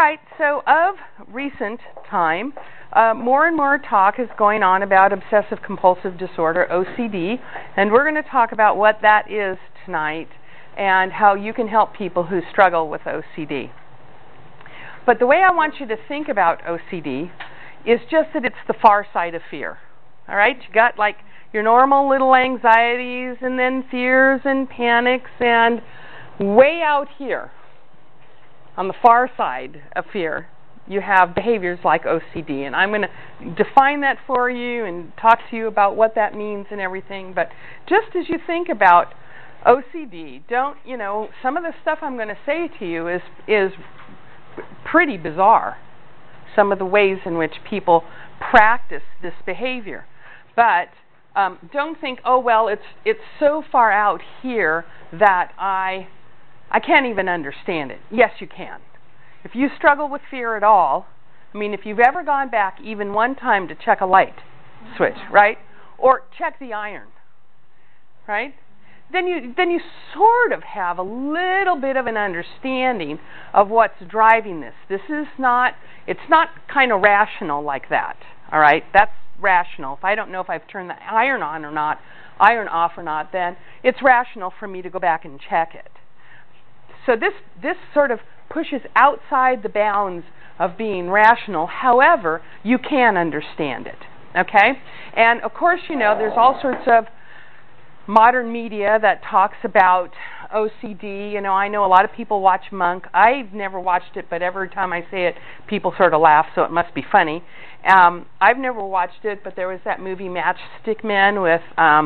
right, so of recent time, more and more talk is going on about obsessive compulsive disorder, OCD, and we're going to talk about what that is tonight and how you can help people who struggle with OCD. But the way I want you to think about OCD is just that it's the far side of fear. All right, you got like your normal little anxieties and then fears and panics, and way out here on the far side of fear, you have behaviors like OCD. And I'm going to define that for you and talk to you about what that means and everything. But just as you think about OCD, some of the stuff I'm going to say to you is pretty bizarre. Some of the ways in which people practice this behavior. But don't think, oh, well, it's so far out here that I can't even understand it. Yes, you can. If you struggle with fear at all, if you've ever gone back even one time to check a light switch, right? Or check the iron, right? Then you sort of have a little bit of an understanding of what's driving this. It's not kind of rational like that, all right? That's rational. If I don't know if I've turned the iron on or not, iron off or not, then it's rational for me to go back and check it. So this sort of pushes outside the bounds of being rational. However, you can understand it, okay? And of course, there's all sorts of modern media that talks about OCD. I know a lot of people watch Monk. I've never watched it, but every time I say it, people sort of laugh, so it must be funny. I've never watched it, but there was that movie Matchstick Men with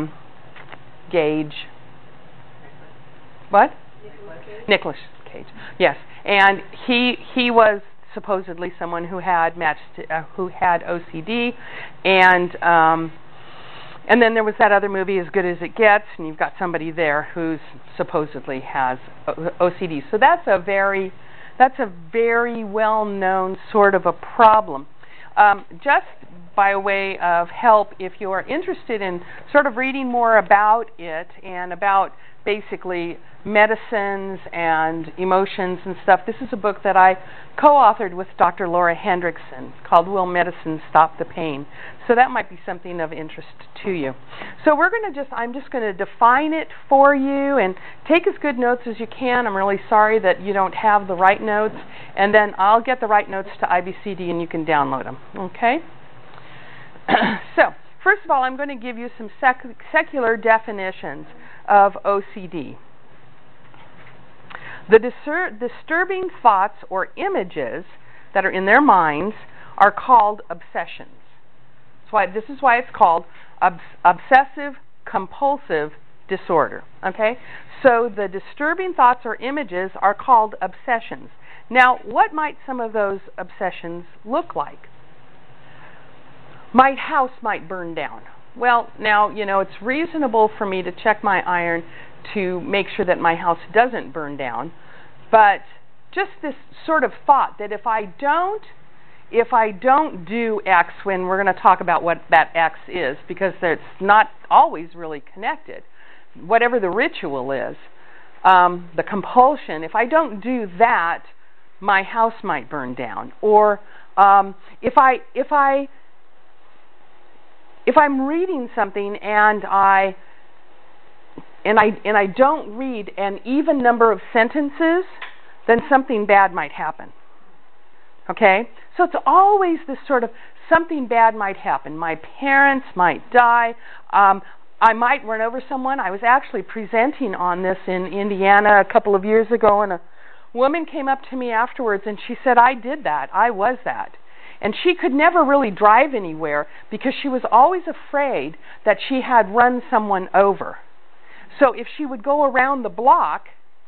Gage. What? Nicolas Cage. Yes, and he was supposedly someone who had OCD, and then there was that other movie, As Good as It Gets, and you've got somebody there who supposedly has OCD. So that's a very well-known sort of a problem. Just by way of help, if you are interested in sort of reading more about it and about basically medicines and emotions and stuff, this is a book that I co-authored with Dr. Laura Hendrickson called Will Medicine Stop the Pain? So that might be something of interest to you. So I'm just going to define it for you and take as good notes as you can. I'm really sorry that you don't have the right notes, and then I'll get the right notes to IBCD and you can download them, okay? So, first of all, I'm going to give you some secular definitions of OCD. The disturbing thoughts or images that are in their minds are called obsessions. This is why it's called obsessive compulsive disorder. Okay? So the disturbing thoughts or images are called obsessions. Now, what might some of those obsessions look like? My house might burn down. Well, now, it's reasonable for me to check my iron to make sure that my house doesn't burn down, but just this sort of thought that if I don't do X, when we're going to talk about what that X is, because it's not always really connected, whatever the ritual is, the compulsion, if I don't do that, my house might burn down. Or if I'm reading something and I don't read an even number of sentences, then something bad might happen. Okay? So it's always this sort of something bad might happen. My parents might die. I might run over someone. I was actually presenting on this in Indiana a couple of years ago, and a woman came up to me afterwards and she said, I did that. I was that. And she could never really drive anywhere because she was always afraid that she had run someone over. So if she would go around the block,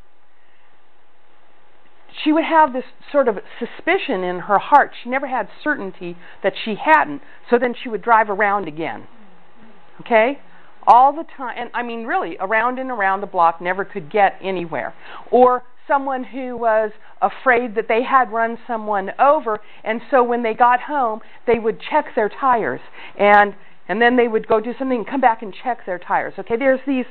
she would have this sort of suspicion in her heart. She never had certainty that she hadn't. So then she would drive around again. Okay? All the time. And really, around and around the block, never could get anywhere. Or someone who was afraid that they had run someone over, and so when they got home, they would check their tires, and then they would go do something and come back and check their tires. Okay, there's these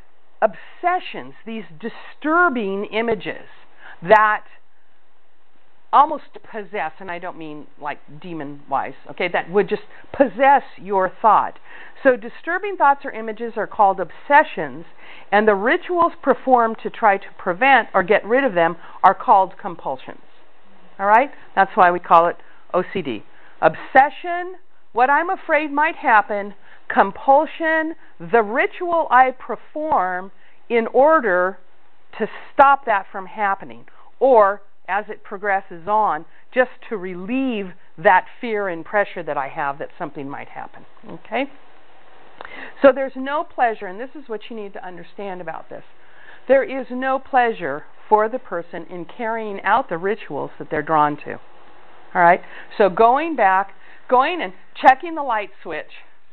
obsessions, these disturbing images that almost possess, and I don't mean like demon-wise, okay, that would just possess your thought. So disturbing thoughts or images are called obsessions, and the rituals performed to try to prevent or get rid of them are called compulsions. All right? That's why we call it OCD. Obsession, what I'm afraid might happen. Compulsion, the ritual I perform in order to stop that from happening, or as it progresses on, just to relieve that fear and pressure that I have that something might happen. Okay? So there's no pleasure, and this is what you need to understand about this. There is no pleasure for the person in carrying out the rituals that they're drawn to. All right? So going and checking the light switch,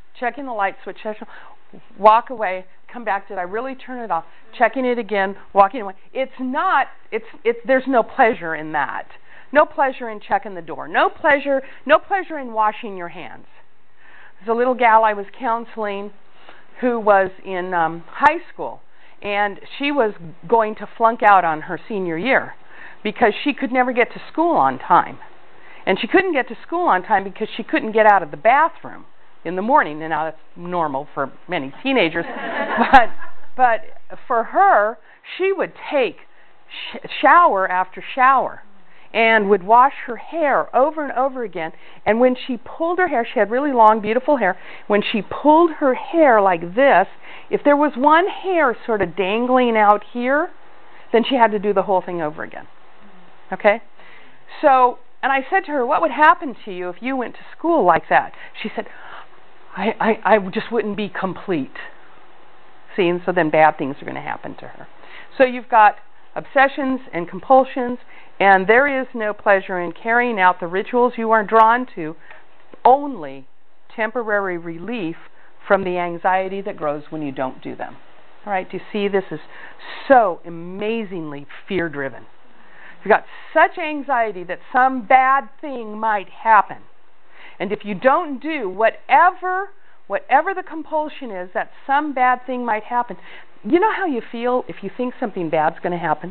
walk away, come back, did I really turn it off? Checking it again, walking away. There's no pleasure in that. No pleasure in checking the door. No pleasure in washing your hands. There's a little gal I was counseling who was in high school, and she was going to flunk out on her senior year because she could never get to school on time. And she couldn't get to school on time because she couldn't get out of the bathroom in the morning, and now that's normal for many teenagers, but for her, she would take shower after shower and would wash her hair over and over again, and when she pulled her hair, she had really long, beautiful hair, when she pulled her hair like this, if there was one hair sort of dangling out here, then she had to do the whole thing over again. Okay? So, and I said to her, what would happen to you if you went to school like that? She said, I just wouldn't be complete. See, and so then bad things are going to happen to her. So you've got obsessions and compulsions, and there is no pleasure in carrying out the rituals you are drawn to, only temporary relief from the anxiety that grows when you don't do them. All right, do you see this is so amazingly fear-driven? You've got such anxiety that some bad thing might happen. And if you don't do whatever the compulsion is, that some bad thing might happen. You know how you feel if you think something bad's going to happen?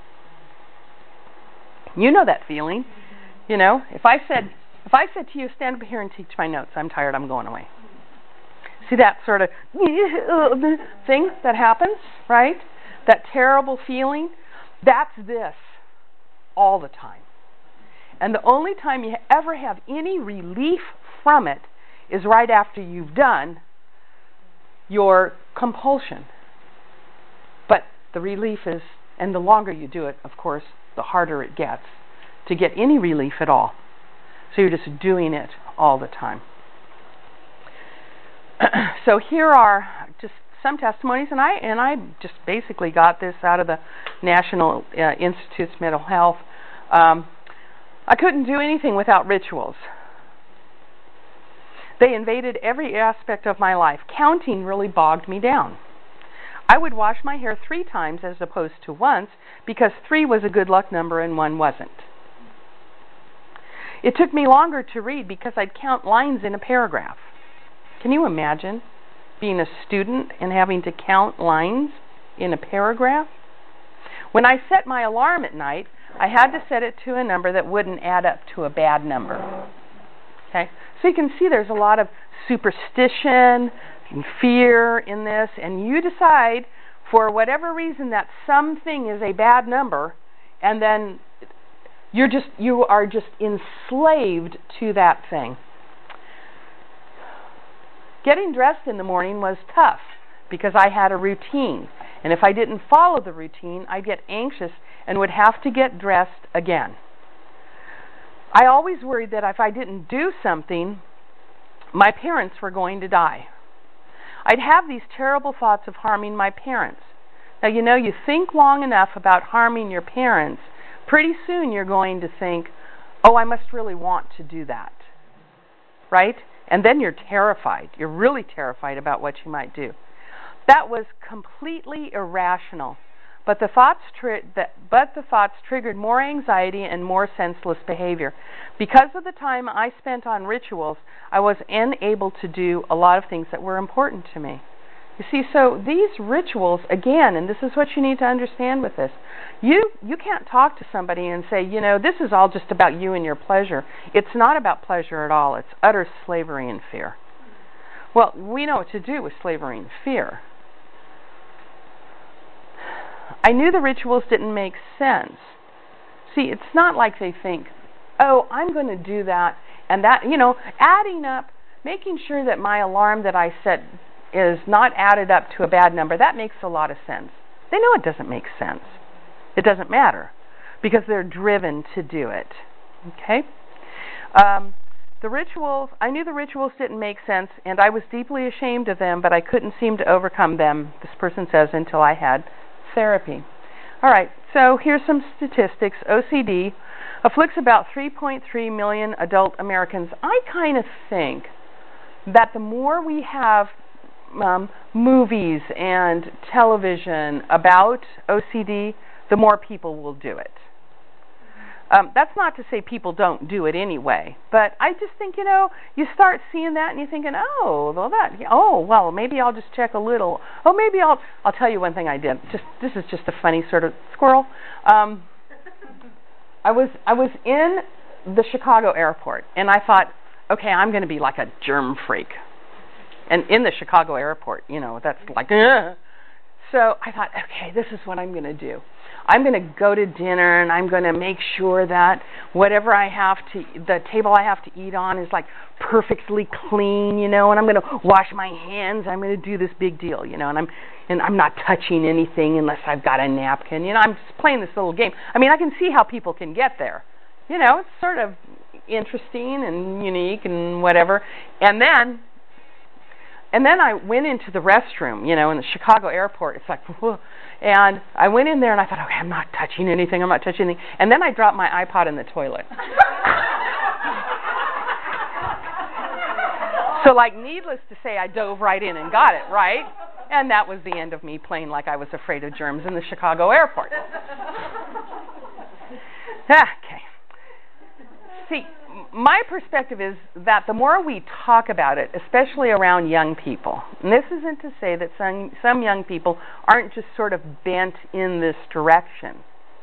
You know that feeling. You know, if I said to you, stand up here and teach my notes, I'm tired, I'm going away. See that sort of thing that happens, right? That terrible feeling? That's this all the time. And the only time you ever have any relief from it is right after you've done your compulsion. But the relief is, and the longer you do it, of course, the harder it gets to get any relief at all. So you're just doing it all the time. So here are just some testimonies, and I just basically got this out of the National Institutes of Mental Health. I couldn't do anything without rituals. They invaded every aspect of my life. Counting really bogged me down. I would wash my hair 3 times as opposed to once because 3 was a good luck number and 1 wasn't. It took me longer to read because I'd count lines in a paragraph. Can you imagine being a student and having to count lines in a paragraph? When I set my alarm at night, I had to set it to a number that wouldn't add up to a bad number. Okay? So you can see there's a lot of superstition and fear in this, and you decide for whatever reason that something is a bad number, and then you are just enslaved to that thing. Getting dressed in the morning was tough because I had a routine, and if I didn't follow the routine, I'd get anxious and would have to get dressed again. I always worried that if I didn't do something, my parents were going to die. I'd have these terrible thoughts of harming my parents. Now, you know, you think long enough about harming your parents, pretty soon you're going to think, oh, I must really want to do that. Right? And then you're terrified. You're really terrified about what you might do. That was completely irrational. But the thoughts triggered more anxiety and more senseless behavior. Because of the time I spent on rituals, I was unable to do a lot of things that were important to me. You see, so these rituals, again, and this is what you need to understand with this, you can't talk to somebody and say, you know, this is all just about you and your pleasure. It's not about pleasure at all. It's utter slavery and fear. Well, we know what to do with slavery and fear. I knew the rituals didn't make sense. See, it's not like they think, oh, I'm going to do that, and that, you know, adding up, making sure that my alarm that I set is not added up to a bad number, that makes a lot of sense. They know it doesn't make sense. It doesn't matter, because they're driven to do it. Okay? The rituals, I knew the rituals didn't make sense, and I was deeply ashamed of them, but I couldn't seem to overcome them, this person says, until I had therapy. All right, so here's some statistics. OCD afflicts about 3.3 million adult Americans. I kind of think that the more we have movies and television about OCD, the more people will do it. That's not to say people don't do it anyway, but I just think, you know, you start seeing that and you're thinking, well, maybe I'll just check a little. Oh, maybe I'll tell you one thing I did. This is just a funny sort of squirrel. I was in the Chicago airport, and I thought, okay, I'm going to be like a germ freak. And in the Chicago airport, you know, that's like, ugh. So I thought, okay, this is what I'm going to do. I'm going to go to dinner, and I'm going to make sure that whatever I have to, the table I have to eat on is like perfectly clean, you know, and I'm going to wash my hands. I'm going to do this big deal, you know, and I'm not touching anything unless I've got a napkin. You know, I'm just playing this little game. I mean, I can see how people can get there. You know, it's sort of interesting and unique and whatever. And then I went into the restroom, you know, in the Chicago airport. It's like, whoa. And I went in there and I thought, okay, I'm not touching anything. And then I dropped my iPod in the toilet. So, like, needless to say, I dove right in and got it, right? And that was the end of me playing like I was afraid of germs in the Chicago airport. Okay. See, my perspective is that the more we talk about it, especially around young people, and this isn't to say that some young people aren't just sort of bent in this direction.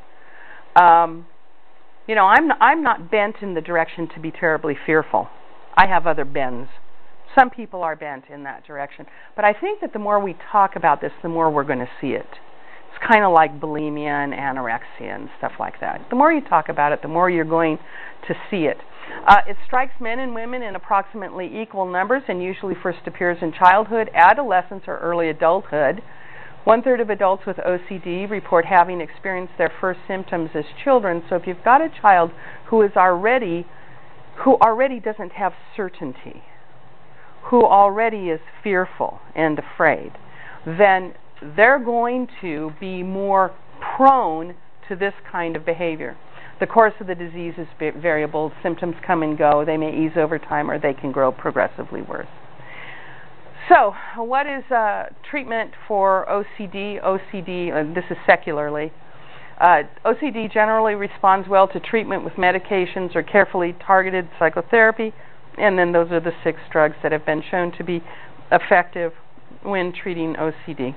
You know, I'm not bent in the direction to be terribly fearful. I have other bends. Some people are bent in that direction. But I think that the more we talk about this, the more we're going to see it. It's kind of like bulimia and anorexia and stuff like that. The more you talk about it, the more you're going to see it. It strikes men and women in approximately equal numbers and usually first appears in childhood, adolescence, or early adulthood. 1/3 of adults with OCD report having experienced their first symptoms as children. So if you've got a child who already doesn't have certainty, who already is fearful and afraid, then they're going to be more prone to this kind of behavior. The course of the disease is variable. Symptoms come and go. They may ease over time or they can grow progressively worse. So, what is treatment for OCD? This is secularly. OCD generally responds well to treatment with medications or carefully targeted psychotherapy, and then those are the 6 drugs that have been shown to be effective when treating OCD.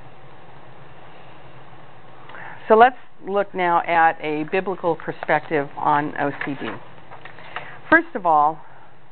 So let's look now at a biblical perspective on OCD. First of all,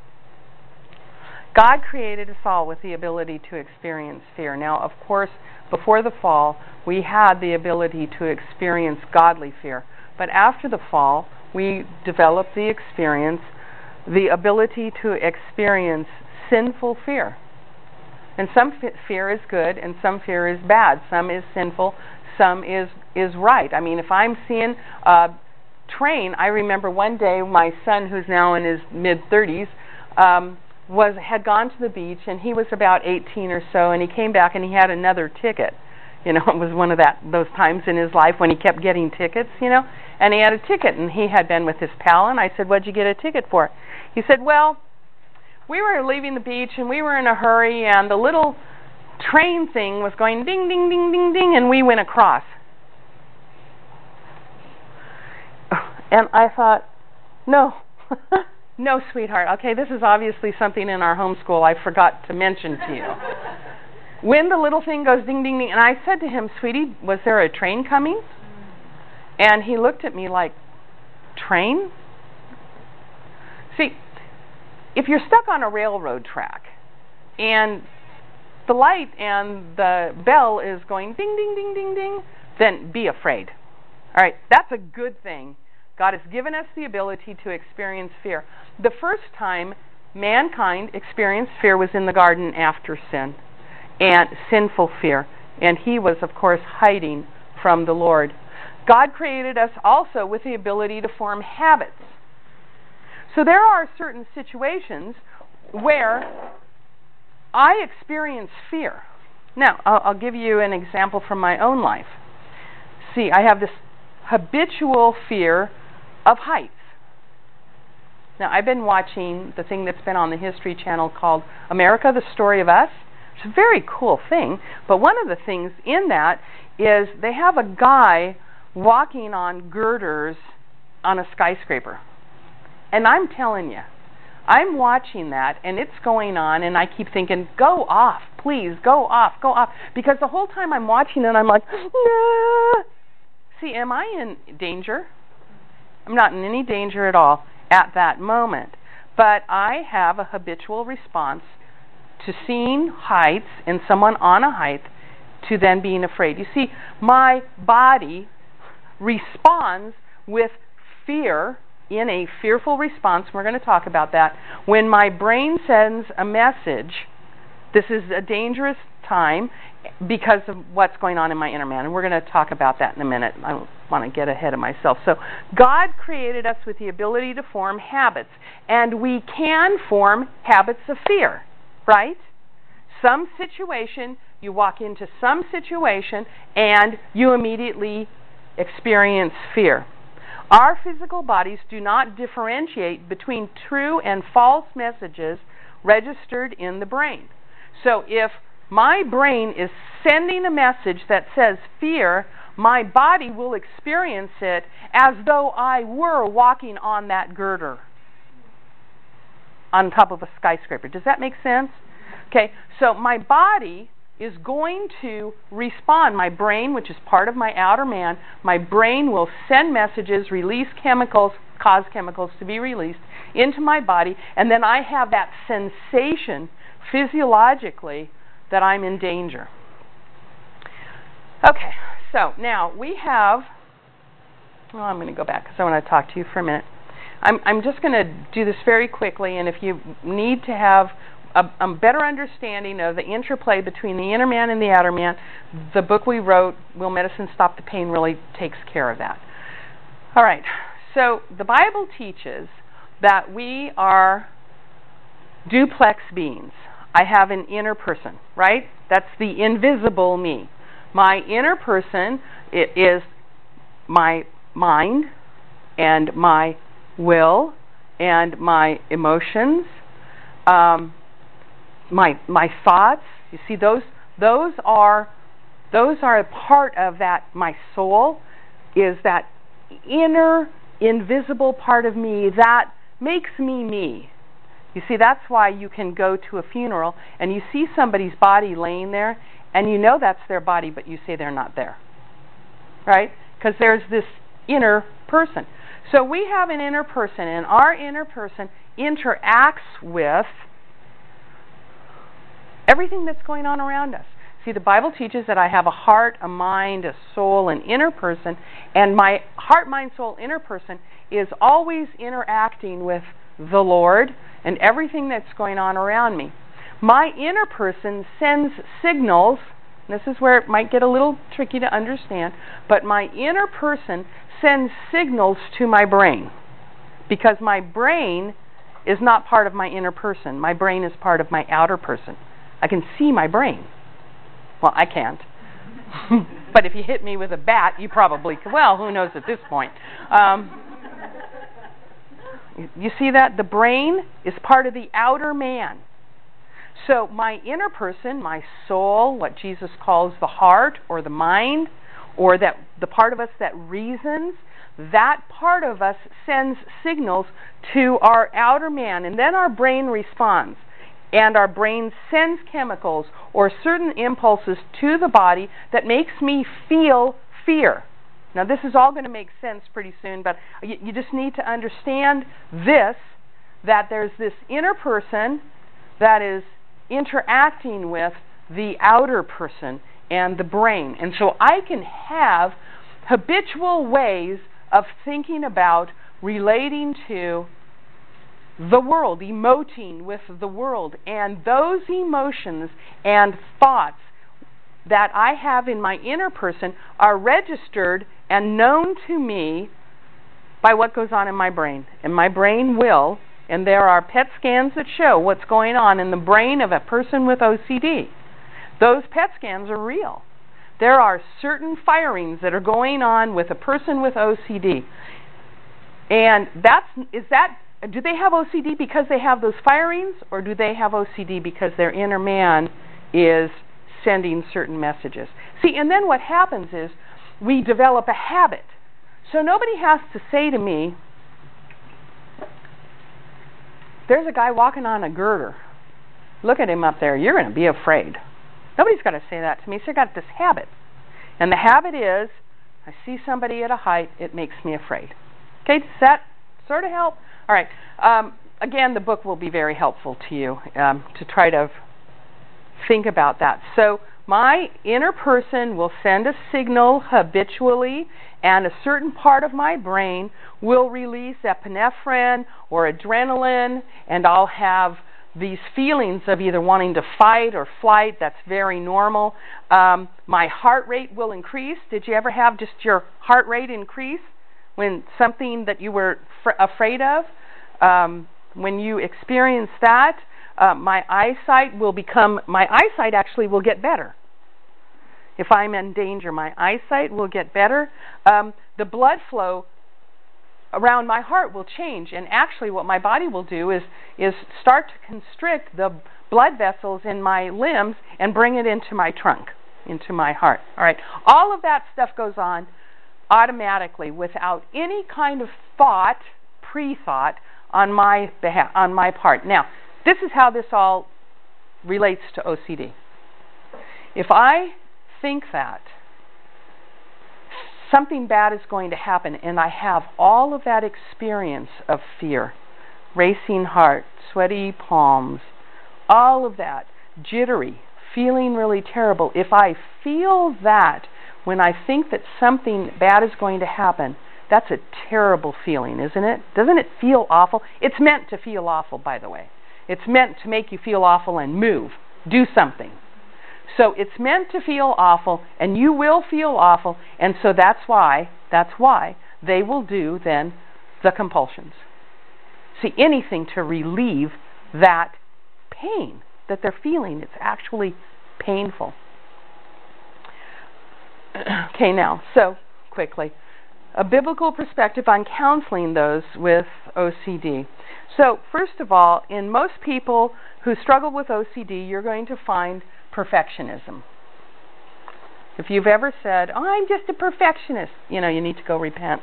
God created us all with the ability to experience fear. Now, of course, before the fall, we had the ability to experience godly fear. But after the fall, we developed the ability to experience sinful fear. And some fear is good and some fear is bad. Some is sinful, some is right. I mean, if I'm seeing a train, I remember one day my son, who's now in his mid-30s, had gone to the beach, and he was about 18 or so, and he came back and he had another ticket. You know, it was one of those times in his life when he kept getting tickets, you know, and he had a ticket, and he had been with his pal, and I said, "What'd you get a ticket for?" He said, "Well, we were leaving the beach, and we were in a hurry, and the little train thing was going ding, ding, ding, ding, ding, and we went across." And I thought, no, no, sweetheart. Okay, this is obviously something in our homeschool I forgot to mention to you. when the little thing goes ding, ding, ding, and I said to him, sweetie, was there a train coming? And he looked at me like, train? See, if you're stuck on a railroad track and the light and the bell is going ding, ding, ding, ding, ding, then be afraid. All right, that's a good thing. God has given us the ability to experience fear. The first time mankind experienced fear was in the garden after sin, and sinful fear. And he was, of course, hiding from the Lord. God created us also with the ability to form habits. So there are certain situations where I experience fear. Now, I'll give you an example from my own life. See, I have this habitual fear of heights. Now, I've been watching the thing that's been on the History Channel called America, the Story of Us. It's a very cool thing, but one of the things in that is they have a guy walking on girders on a skyscraper. And I'm telling you, I'm watching that, and it's going on, and I keep thinking, go off, please, go off, because the whole time I'm watching it, I'm like, no. See, am I in danger? I'm not in any danger at all at that moment, but I have a habitual response to seeing heights and someone on a height to then being afraid. You see, my body responds with fear in a fearful response. We're going to talk about that. When my brain sends a message, this is a dangerous time because of what's going on in my inner man. And we're going to talk about that in a minute. I don't want to get ahead of myself. So God created us with the ability to form habits. And we can form habits of fear, right? Some situation, you walk into some situation and you immediately experience fear. Our physical bodies do not differentiate between true and false messages registered in the brain. So if my brain is sending a message that says fear, my body will experience it as though I were walking on that girder on top of a skyscraper. Does that make sense? Okay, so my body is going to respond. My brain, which is part of my outer man, my brain will send messages, release chemicals, cause chemicals to be released into my body, and then I have that sensation physiologically that I'm in danger. Okay, so now we have, well, I'm going to go back because I want to talk to you for a minute. I'm just going to do this very quickly, and if you need to have a better understanding of the interplay between the inner man and the outer man, the book we wrote, Will Medicine Stop the Pain, really takes care of that. All right, so the Bible teaches that we are duplex beings. I have an inner person, right? That's the invisible me. My inner person is my mind and my will and my emotions, my thoughts. You see, those are a part of that. My soul is that inner invisible part of me that makes me me. You see, that's why you can go to a funeral and you see somebody's body laying there and you know that's their body, but you say they're not there, right? Because there's this inner person. So we have an inner person, and our inner person interacts with everything that's going on around us. See, the Bible teaches that I have a heart, a mind, a soul, an inner person, and my heart, mind, soul, inner person is always interacting with the Lord and everything that's going on around me. My inner person sends signals. This is where it might get a little tricky to understand, but my inner person sends signals to my brain, because my brain is not part of my inner person. My brain is part of my outer person. I can see my brain. Well, I can't. But if you hit me with a bat, you probably could. Well, who knows at this point. You see that? The brain is part of the outer man. So my inner person, my soul, what Jesus calls the heart or the mind, or that the part of us that reasons, that part of us sends signals to our outer man, and then our brain responds. and our brain sends chemicals or certain impulses to the body that makes me feel fear. Now this is all going to make sense pretty soon, but you just need to understand this, that there's this inner person that is interacting with the outer person and the brain. And so I can have habitual ways of thinking about relating to the world, emoting with the world, and those emotions and thoughts that I have in my inner person are registered and known to me by what goes on in my brain. And my brain will, and there are PET scans that show what's going on in the brain of a person with OCD. Those PET scans are real. There are certain firings that are going on with a person with OCD. And do they have OCD because they have those firings, or do they have OCD because their inner man is sending certain messages? See, and then what happens is we develop a habit. So nobody has to say to me, there's a guy walking on a girder. Look at him up there. You're going to be afraid. Nobody's got to say that to me. So I got this habit. And the habit is, I see somebody at a height, it makes me afraid. Okay, does that sort of help? All right. Again, the book will be very helpful to you to try to think about that. So my inner person will send a signal habitually, and a certain part of my brain will release epinephrine or adrenaline, and I'll have these feelings of either wanting to fight or flight. That's very normal. My heart rate will increase. Did you ever have just your heart rate increase when something that you were afraid of? When you experience that, my eyesight actually will get better. If I'm in danger, my eyesight will get better. The blood flow around my heart will change, and actually what my body will do is start to constrict the blood vessels in my limbs and bring it into my trunk, into my heart. All right, all of that stuff goes on automatically without any kind of thought, pre-thought on my behalf, on my part. Now, this is how this all relates to OCD. If I think that something bad is going to happen, and I have all of that experience of fear, racing heart, sweaty palms, all of that, jittery, feeling really terrible, if I feel that when I think that something bad is going to happen, that's a terrible feeling, isn't it? Doesn't it feel awful? It's meant to feel awful, by the way. It's meant to make you feel awful and move, do something. So it's meant to feel awful, and you will feel awful, and so that's why they will do then the compulsions. See, anything to relieve that pain that they're feeling. It's actually painful. Okay, now, so quickly, a biblical perspective on counseling those with OCD. So, first of all, in most people who struggle with OCD, you're going to find perfectionism. If you've ever said, "Oh, I'm just a perfectionist," you need to go repent.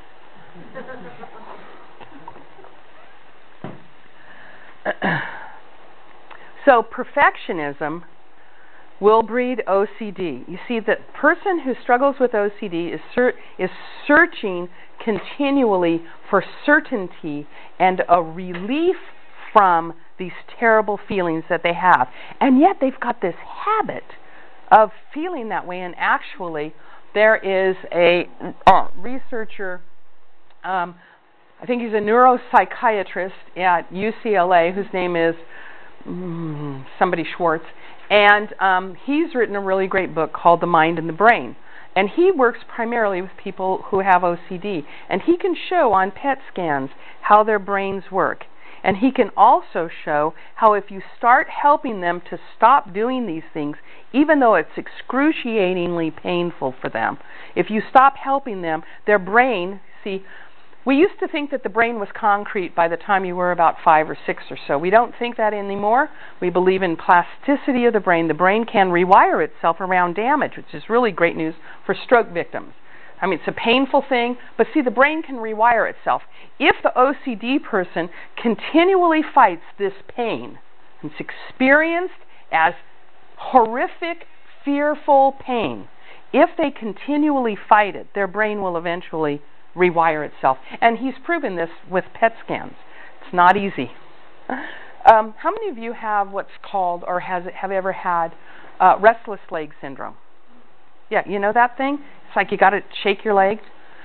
So perfectionism will breed OCD. You see, the person who struggles with OCD is searching continually for certainty and a relief from these terrible feelings that they have. And yet they've got this habit of feeling that way. And actually, there is a researcher, I think he's a neuropsychiatrist at UCLA, whose name is somebody Schwartz, and he's written a really great book called The Mind and the Brain. And he works primarily with people who have OCD. And he can show on PET scans how their brains work. And he can also show how if you start helping them to stop doing these things, even though it's excruciatingly painful for them, if you stop helping them, their brain, see, we used to think that the brain was concrete by the time you were about 5 or 6 or so. We don't think that anymore. We believe in plasticity of the brain. The brain can rewire itself around damage, which is really great news for stroke victims. I mean, it's a painful thing, but see, the brain can rewire itself. If the OCD person continually fights this pain, It's experienced as horrific, fearful pain. If they continually fight it, their brain will eventually rewire itself. And he's proven this with PET scans. It's not easy. How many of you have what's called, or have ever had, restless leg syndrome? Yeah, you know that thing? It's like you got to shake your leg.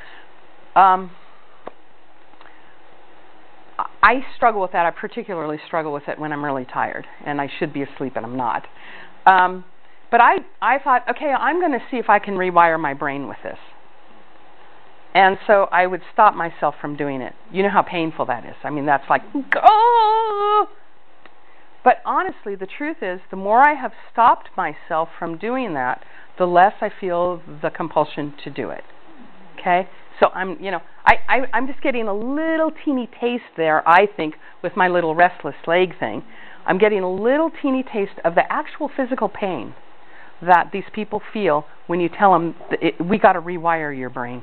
I struggle with that. I particularly struggle with it when I'm really tired, and I should be asleep, and I'm not. But I thought, okay, I'm going to see if I can rewire my brain with this. And so I would stop myself from doing it. You know how painful that is. I mean, that's like, oh! But honestly, the truth is, the more I have stopped myself from doing that, the less I feel the compulsion to do it. Okay? So I'm just getting a little teeny taste there, I think, with my little restless leg thing. I'm getting a little teeny taste of the actual physical pain that these people feel when you tell them, we got to rewire your brain.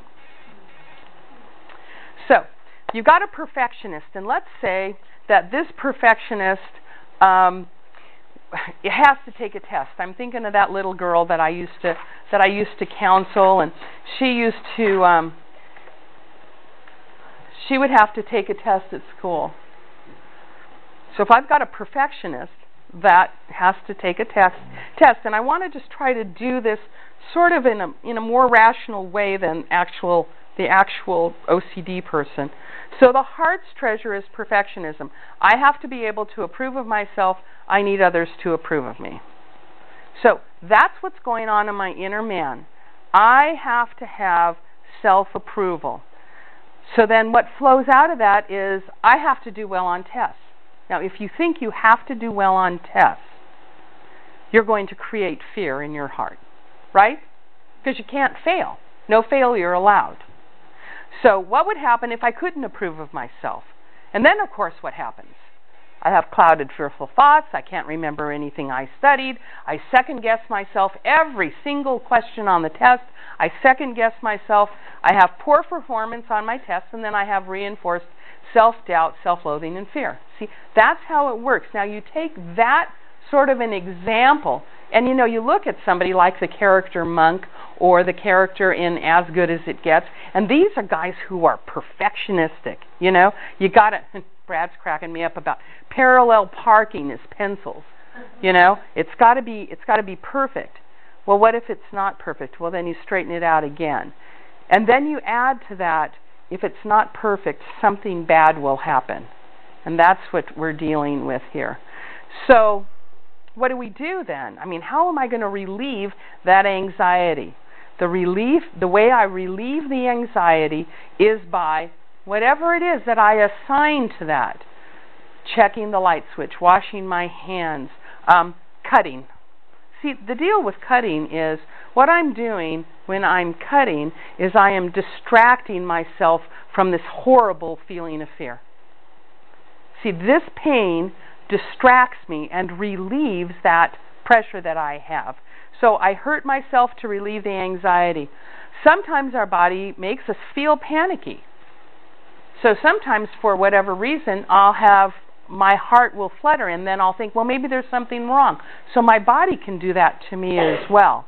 So, you've got a perfectionist, and let's say that this perfectionist it has to take a test. I'm thinking of that little girl that I used to counsel, and she would have to take a test at school. So if I've got a perfectionist that has to take a test, and I want to just try to do this sort of in a more rational way than the actual OCD person. So the heart's treasure is perfectionism. I have to be able to approve of myself. I need others to approve of me. So that's what's going on in my inner man. I have to have self-approval. So then what flows out of that is I have to do well on tests. Now, if you think you have to do well on tests, you're going to create fear in your heart, right? Because you can't fail. No failure allowed. So what would happen if I couldn't approve of myself? And then, of course, what happens? I have clouded, fearful thoughts. I can't remember anything I studied. I second-guess myself every single question on the test. I second-guess myself. I have poor performance on my tests, and then I have reinforced self-doubt, self-loathing, and fear. See, that's how it works. Now, you take that sort of an example, and you look at somebody like the character Monk or the character in As Good as It Gets, and these are guys who are perfectionistic. You got to. Brad's cracking me up about parallel parking as pencils. It's got to be perfect. Well, what if it's not perfect? Well, then you straighten it out again, and then you add to that. If it's not perfect, something bad will happen, and that's what we're dealing with here. So, what do we do then? I mean, how am I going to relieve that anxiety? The way I relieve the anxiety is by whatever it is that I assign to that. Checking the light switch, washing my hands, cutting. See, the deal with cutting is, what I'm doing when I'm cutting is I am distracting myself from this horrible feeling of fear. See, this pain distracts me and relieves that pressure that I have. So I hurt myself to relieve the anxiety. Sometimes our body makes us feel panicky. So sometimes, for whatever reason, my heart will flutter, and then I'll think, well, maybe there's something wrong. So my body can do that to me as well.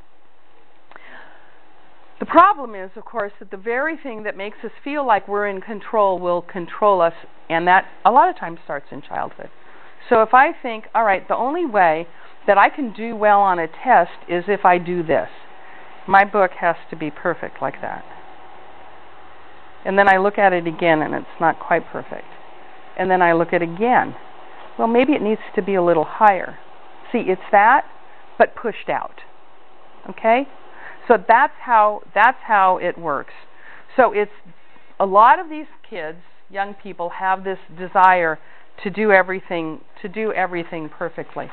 The problem is, of course, that the very thing that makes us feel like we're in control will control us, and that a lot of times starts in childhood. So if I think, all right, the only way that I can do well on a test is if I do this. My book has to be perfect like that. And then I look at it again, and it's not quite perfect. And then I look at it again. Well, maybe it needs to be a little higher. See, it's that, but pushed out. Okay? So that's how it works. So it's a lot of these kids, young people, have this desire to do everything perfectly.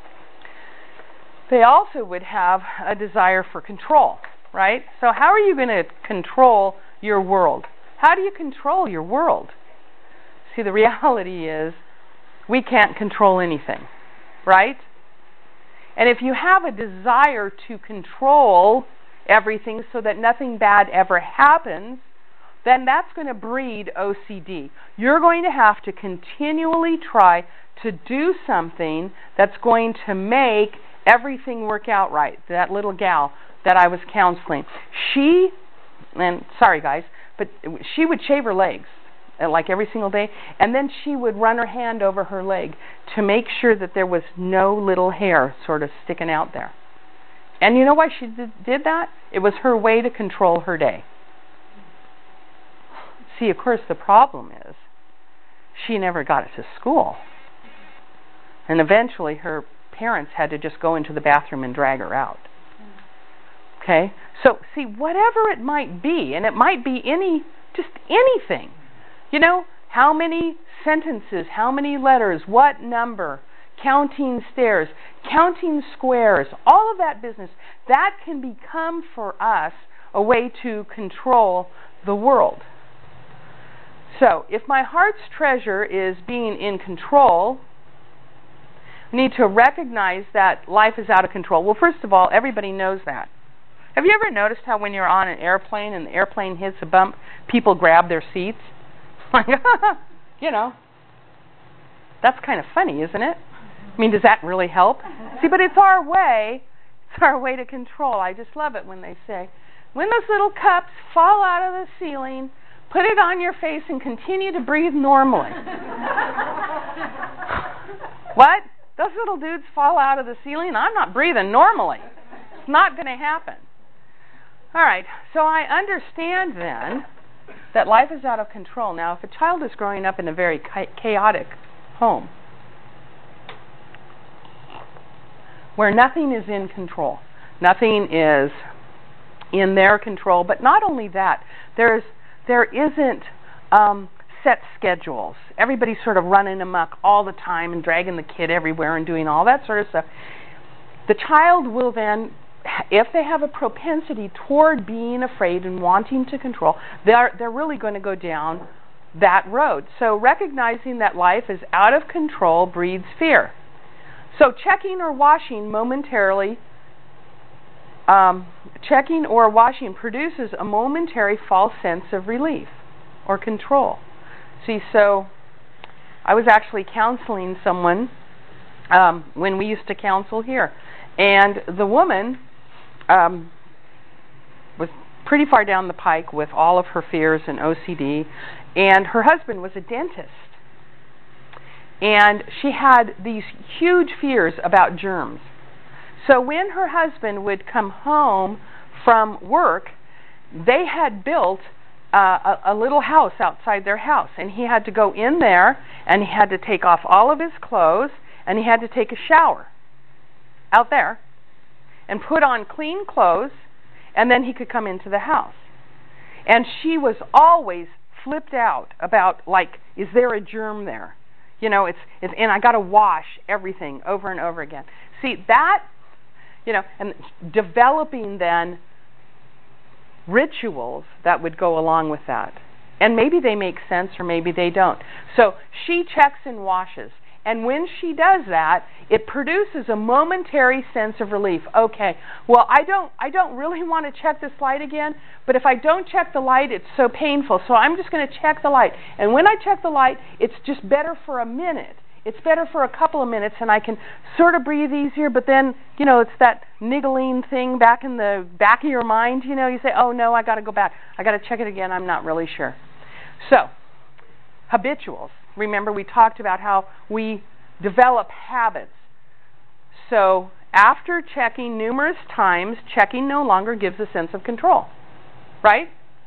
They also would have a desire for control, right? So how are you going to control your world? How do you control your world? See, the reality is we can't control anything, right? And if you have a desire to control everything so that nothing bad ever happens, then that's going to breed OCD. You're going to have to continually try to do something that's going to make everything work out right. That little gal that I was counseling, and sorry guys, but she would shave her legs like every single day, and then she would run her hand over her leg to make sure that there was no little hair sort of sticking out there. And you know why she did that? It was her way to control her day. See, of course, the problem is she never got it to school. And eventually her parents had to just go into the bathroom and drag her out. Okay? So, see, whatever it might be, and it might be just anything. You know, how many sentences, how many letters, what number, counting stairs, counting squares, all of that business, that can become for us a way to control the world. So, if my heart's treasure is being in control, I need to recognize that life is out of control. Well, first of all, everybody knows that. Have you ever noticed how when you're on an airplane and the airplane hits a bump, people grab their seats? You know, that's kind of funny, isn't it? I mean, does that really help? See, but it's our way to control. I just love it when they say, when those little cups fall out of the ceiling, put it on your face and continue to breathe normally. What? Those little dudes fall out of the ceiling? I'm not breathing normally. It's not going to happen. All right, so I understand then that life is out of control. Now, if a child is growing up in a very chaotic home, where nothing is in control, nothing is in their control, but not only that, there isn't set schedules. Everybody's sort of running amok all the time and dragging the kid everywhere and doing all that sort of stuff. The child will then, if they have a propensity toward being afraid and wanting to control, they're really going to go down that road. So recognizing that life is out of control breeds fear. So checking or washing produces a momentary false sense of relief or control. See, so I was actually counseling someone when we used to counsel here, and the woman was pretty far down the pike with all of her fears and OCD, and her husband was a dentist. And she had these huge fears about germs. So when her husband would come home from work, they had built a little house outside their house, and he had to go in there, and he had to take off all of his clothes, and he had to take a shower out there and put on clean clothes, and then he could come into the house. And she was always flipped out about, like, is there a germ there? You know, and I got to wash everything over and over again. See, that, you know, and developing then rituals that would go along with that. And maybe they make sense or maybe they don't. So she checks and washes. And when she does that, it produces a momentary sense of relief. Okay, well, I don't really want to check this light again, but if I don't check the light, it's so painful, so I'm just going to check the light. And when I check the light, it's just better for a minute. It's better for a couple of minutes, and I can sort of breathe easier, but then, you know, it's that niggling thing back in the back of your mind, you know, you say, oh, no, I got to go back. I got to check it again. I'm not really sure. So, habituals. Remember, we talked about how we develop habits. So, after checking numerous times, checking no longer gives a sense of control. Right?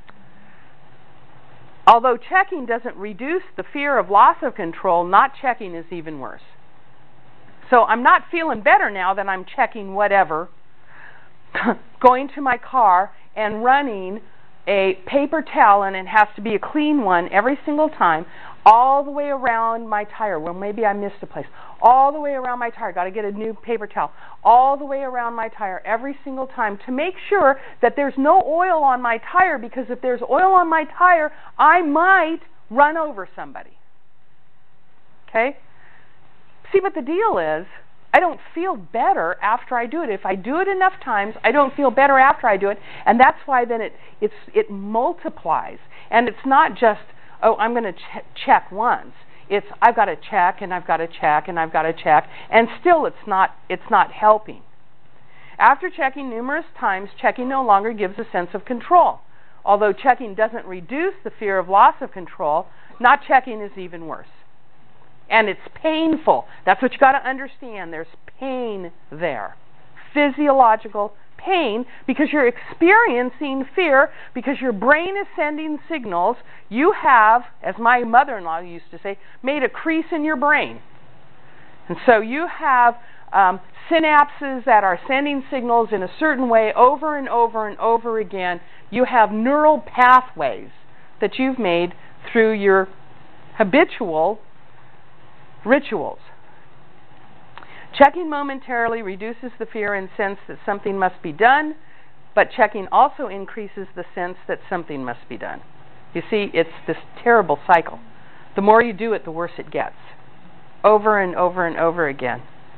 Although checking doesn't reduce the fear of loss of control, not checking is even worse. So, I'm not feeling better now that I'm checking whatever, going to my car and running a paper towel, and it has to be a clean one every single time, all the way around my tire. Well, maybe I missed a place. All the way around my tire. Got to get a new paper towel. All the way around my tire every single time to make sure that there's no oil on my tire, because if there's oil on my tire, I might run over somebody. Okay? See, but the deal is, I don't feel better after I do it. If I do it enough times, I don't feel better after I do it, and that's why then it multiplies. And it's not just, oh, I'm going to check once. It's I've got to check and I've got to check and I've got to check, and still it's not helping. After checking numerous times, checking no longer gives a sense of control. Although checking doesn't reduce the fear of loss of control, not checking is even worse. And it's painful. That's what you got to understand. There's pain there. Physiological pain, because you're experiencing fear, because your brain is sending signals. You have, as my mother-in-law used to say, made a crease in your brain. And so you have synapses that are sending signals in a certain way over and over and over again. You have neural pathways that you've made through your habitual rituals. Checking momentarily reduces the fear and sense that something must be done, but checking also increases the sense that something must be done. You see, it's this terrible cycle. The more you do it, the worse it gets. Over and over and over again.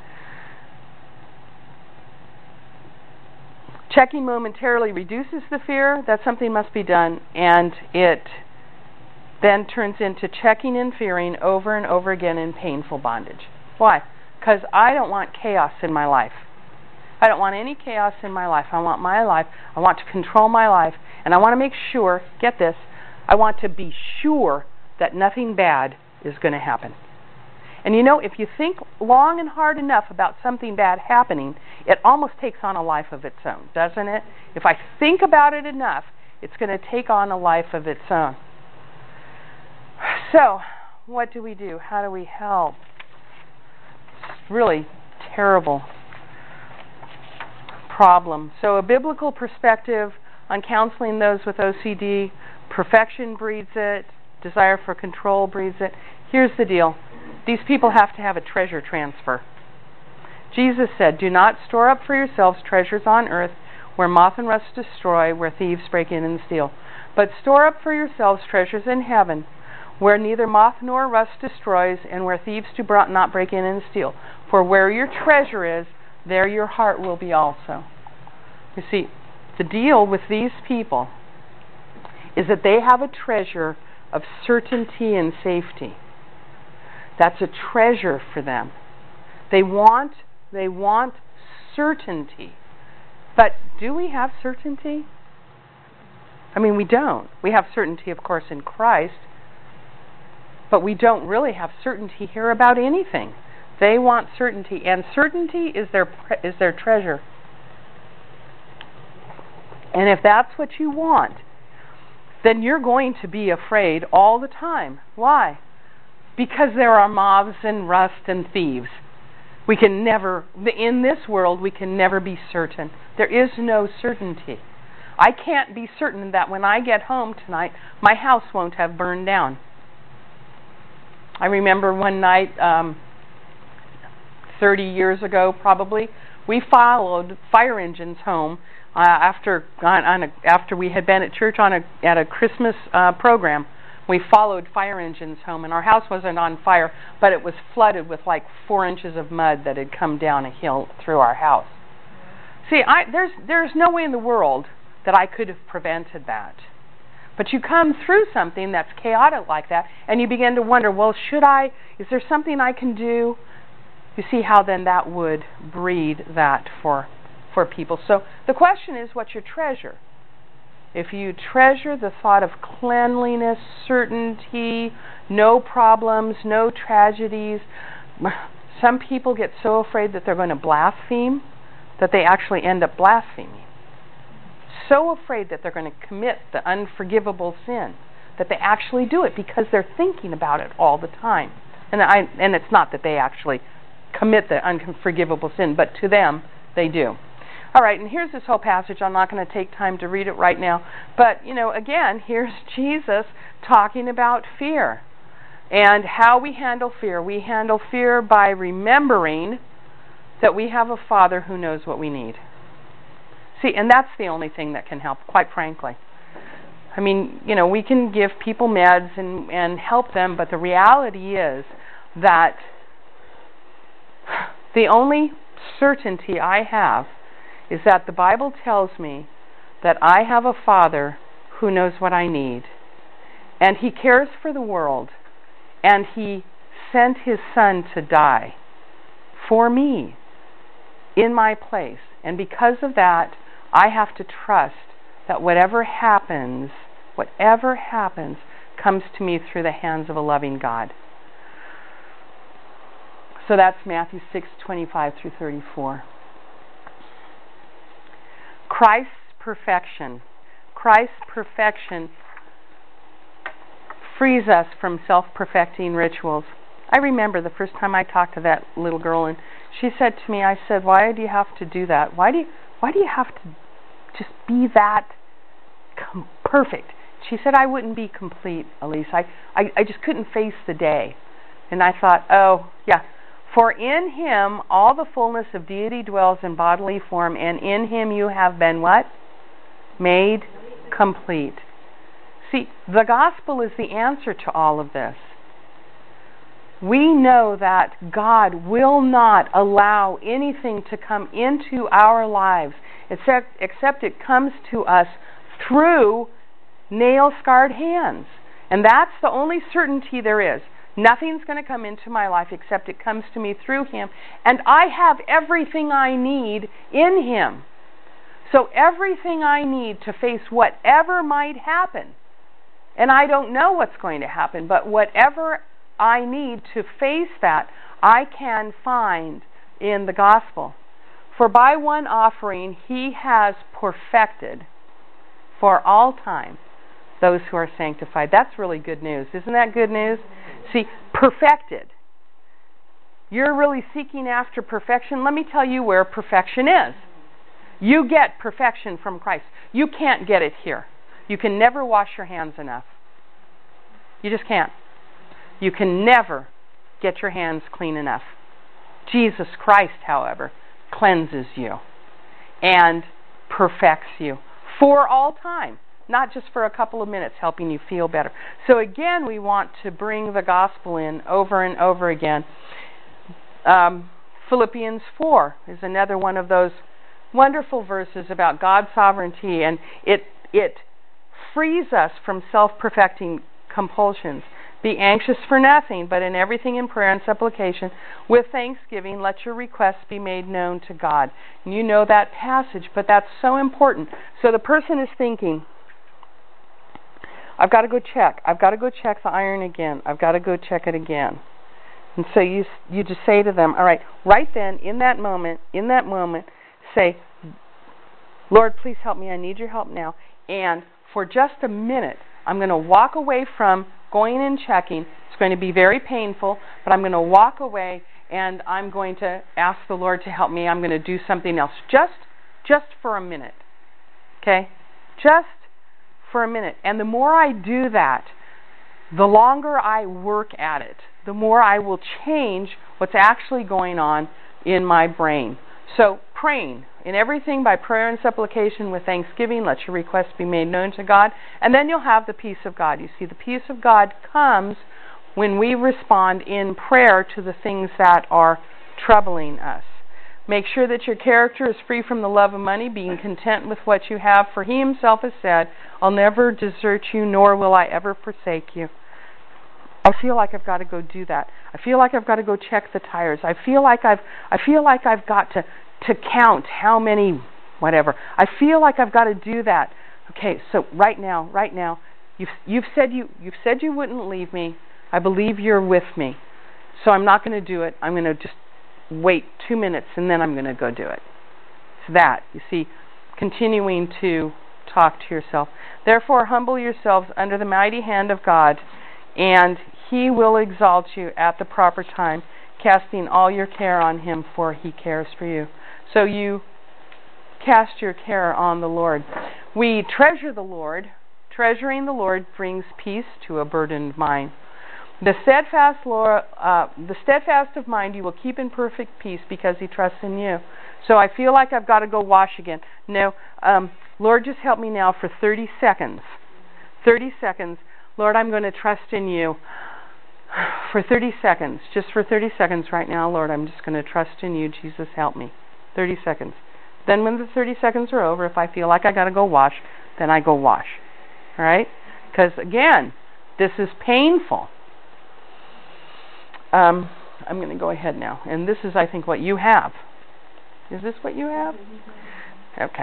Checking momentarily reduces the fear that something must be done, and it then turns into checking and fearing over and over again in painful bondage. Why? Because I don't want chaos in my life. I don't want any chaos in my life. I want my life. I want to control my life. And I want to make sure, get this, I want to be sure that nothing bad is going to happen. And you know, if you think long and hard enough about something bad happening, it almost takes on a life of its own, doesn't it? If I think about it enough, it's going to take on a life of its own. So, what do we do? How do we help? It's really terrible problem. So a biblical perspective on counseling those with OCD: perfection breeds it, desire for control breeds it. Here's the deal. These people have to have a treasure transfer. Jesus said, "Do not store up for yourselves treasures on earth where moth and rust destroy, where thieves break in and steal. But store up for yourselves treasures in heaven where neither moth nor rust destroys, and where thieves do not break in and steal. For where your treasure is, there your heart will be also." You see, the deal with these people is that they have a treasure of certainty and safety. That's a treasure for them. They want certainty. But do we have certainty? I mean, we don't. We have certainty, of course, in Christ, but we don't really have certainty here about anything. They want certainty, and certainty is their treasure. And if that's what you want, then you're going to be afraid all the time. Why? Because there are moths and rust and thieves. We can never, in this world, we can never be certain. There is no certainty. I can't be certain that when I get home tonight, my house won't have burned down. I remember one night, 30 years ago probably, we followed fire engines home after we had been at church at a Christmas program. We followed fire engines home, and our house wasn't on fire, but it was flooded with like 4 inches of mud that had come down a hill through our house. See, there's no way in the world that I could have prevented that. But you come through something that's chaotic like that, and you begin to wonder, well, is there something I can do? You see how then that would breed that for people. So the question is, what's your treasure? If you treasure the thought of cleanliness, certainty, no problems, no tragedies, some people get so afraid that they're going to blaspheme that they actually end up blaspheming. So afraid that they're going to commit the unforgivable sin that they actually do it because they're thinking about it all the time. And it's not that they actually commit the unforgivable sin, but to them, they do. All right, and here's this whole passage. I'm not going to take time to read it right now. But, again, here's Jesus talking about fear and how we handle fear. We handle fear by remembering that we have a Father who knows what we need. See, and that's the only thing that can help, quite frankly. I mean, we can give people meds and help them, but the reality is that the only certainty I have is that the Bible tells me that I have a Father who knows what I need, and He cares for the world, and He sent His Son to die for me in my place. And because of that, I have to trust that whatever happens comes to me through the hands of a loving God. So that's Matthew 6:25 through 34. Christ's perfection frees us from self-perfecting rituals. I remember the first time I talked to that little girl, and she said to me, I said, why do you have to do that? Why do you have to just be that perfect? She said, I wouldn't be complete, Elise. I just couldn't face the day. And I thought, oh, yeah. For in Him all the fullness of deity dwells in bodily form, and in Him you have been what? Made complete. See, the gospel is the answer to all of this. We know that God will not allow anything to come into our lives except it comes to us through nail-scarred hands. And that's the only certainty there is. Nothing's going to come into my life except it comes to me through Him. And I have everything I need in Him. So everything I need to face whatever might happen, and I don't know what's going to happen, but whatever I need to face that, I can find in the gospel. For by one offering He has perfected for all time those who are sanctified. That's really good news. Isn't that good news? See, perfected. You're really seeking after perfection. Let me tell you where perfection is. You get perfection from Christ. You can't get it here. You can never wash your hands enough. You just can't. You can never get your hands clean enough. Jesus Christ, however, cleanses you and perfects you for all time, not just for a couple of minutes, helping you feel better. So again, we want to bring the gospel in over and over again. Philippians 4 is another one of those wonderful verses about God's sovereignty, and it frees us from self-perfecting compulsions. Be anxious for nothing, but in everything in prayer and supplication, with thanksgiving, let your requests be made known to God. And you know that passage, but that's so important. So the person is thinking, I've got to go check. I've got to go check the iron again. I've got to go check it again. And so you just say to them, all right, right then, in that moment, say, Lord, please help me. I need your help now. And for just a minute, I'm going to walk away from going and checking. It's going to be very painful, but I'm going to walk away and I'm going to ask the Lord to help me. I'm going to do something else. Just for a minute. Okay? Just for a minute. And the more I do that, the longer I work at it, the more I will change what's actually going on in my brain. So praying in everything by prayer and supplication with thanksgiving, let your requests be made known to God, and then you'll have the peace of God. You see, the peace of God comes when we respond in prayer to the things that are troubling us. Make sure that your character is free from the love of money, being content with what you have, for He Himself has said, I'll never desert you, nor will I ever forsake you. I feel like I've got to go do that. I feel like I've got to go check the tires. I feel like I've got to count how many, whatever. I feel like I've got to do that. Okay, so right now, you've said you wouldn't leave me. I believe you're with me. So I'm not going to do it. I'm going to just wait 2 minutes and then I'm going to go do it. It's that, you see, continuing to talk to yourself. Therefore, humble yourselves under the mighty hand of God, and He will exalt you at the proper time, casting all your care on Him, for He cares for you. So you cast your care on the Lord. We treasure the Lord. Treasuring the Lord brings peace to a burdened mind. The steadfast of mind you will keep in perfect peace because He trusts in you. So I feel like I've got to go wash again. No, Lord, just help me now for 30 seconds. 30 seconds. Lord, I'm going to trust in you for 30 seconds. Just for 30 seconds right now, Lord, I'm just going to trust in you. Jesus, help me. 30 seconds. Then when the 30 seconds are over, if I feel like I got to go wash, then I go wash. All right? Because, again, this is painful. I'm going to go ahead now. And this is, I think, what you have. Is this what you have? Okay.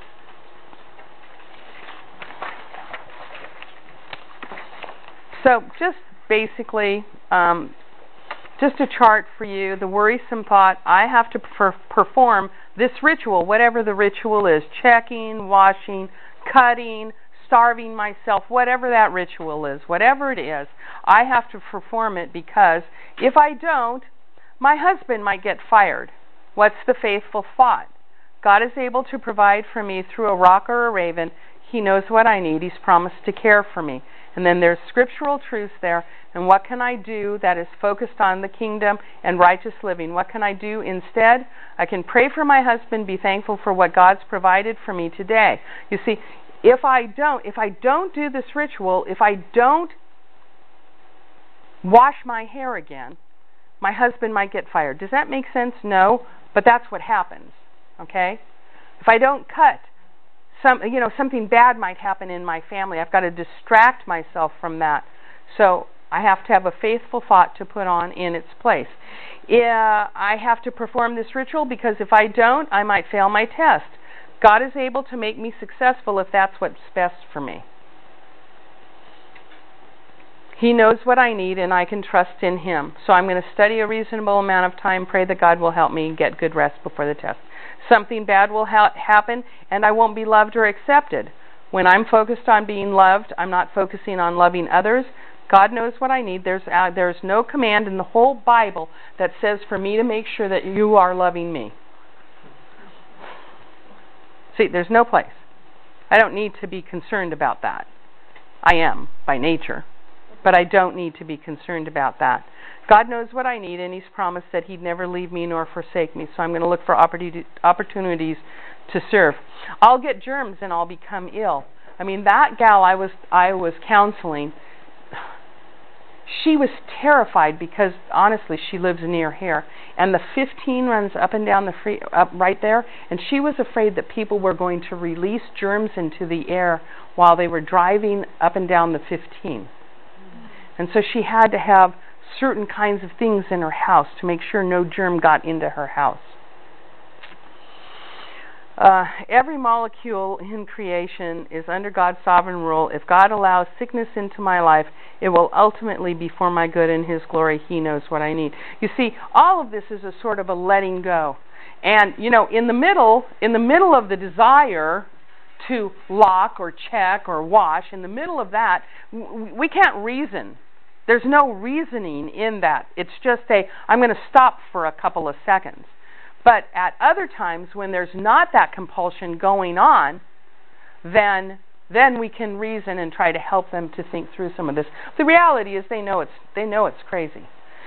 So just basically, just a chart for you, the worrisome thought, I have to perform this ritual, whatever the ritual is, checking, washing, cutting, starving myself, whatever that ritual is, whatever it is, I have to perform it because if I don't, my husband might get fired. What's the faithful thought? God is able to provide for me through a rock or a raven. He knows what I need. He's promised to care for me. And then there's scriptural truth there. And what can I do that is focused on the kingdom and righteous living? What can I do instead? I can pray for my husband, be thankful for what God's provided for me today. You see, if I don't do this ritual, if I don't wash my hair again, my husband might get fired. Does that make sense? No, but that's what happens. Okay? If I don't cut, something bad might happen in my family. I've got to distract myself from that. So I have to have a faithful thought to put on in its place. I have to perform this ritual because if I don't, I might fail my test. God is able to make me successful if that's what's best for me. He knows what I need and I can trust in Him. So I'm going to study a reasonable amount of time, pray that God will help me get good rest before the test. Something bad will happen and I won't be loved or accepted. When I'm focused on being loved, I'm not focusing on loving others. God knows what I need. There's no command in the whole Bible that says for me to make sure that you are loving me. See, there's no place. I don't need to be concerned about that. I am, by nature. But I don't need to be concerned about that. God knows what I need, and He's promised that He'd never leave me nor forsake me. So I'm going to look for opportunities to serve. I'll get germs and I'll become ill. I mean, that gal I was counseling, she was terrified because, honestly, she lives near here. And the 15 runs up and down up right there. And she was afraid that people were going to release germs into the air while they were driving up and down the 15. And so she had to have certain kinds of things in her house to make sure no germ got into her house. Every molecule in creation is under God's sovereign rule. If God allows sickness into my life, it will ultimately be for my good and His glory. He knows what I need. You see, all of this is a sort of a letting go. And, in the middle of the desire to lock or check or wash, in the middle of that, we can't reason. There's no reasoning in that. It's just I'm going to stop for a couple of seconds. But at other times when there's not that compulsion going on, then we can reason and try to help them to think through some of this. The reality is they know it's crazy.